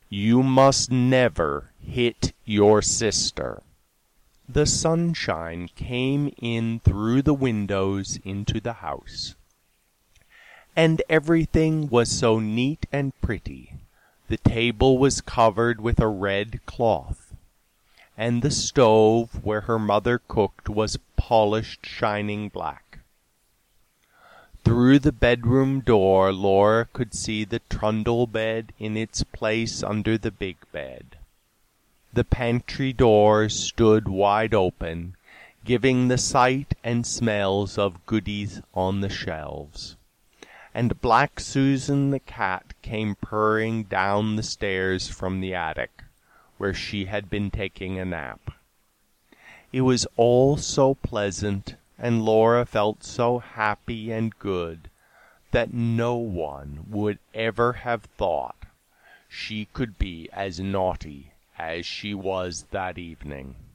You must never hit your sister." The sunshine came in through the windows into the house, and everything was so neat and pretty. The table was covered with a red cloth, and the stove where her mother cooked was polished shining black. Through the bedroom door Laura could see the trundle bed in its place under the big bed. The pantry door stood wide open, giving the sight and smells of goodies on the shelves. And Black Susan the cat came purring down the stairs from the attic, where she had been taking a nap. It was all so pleasant, and Laura felt so happy and good, that no one would ever have thought she could be as naughty as she was that evening.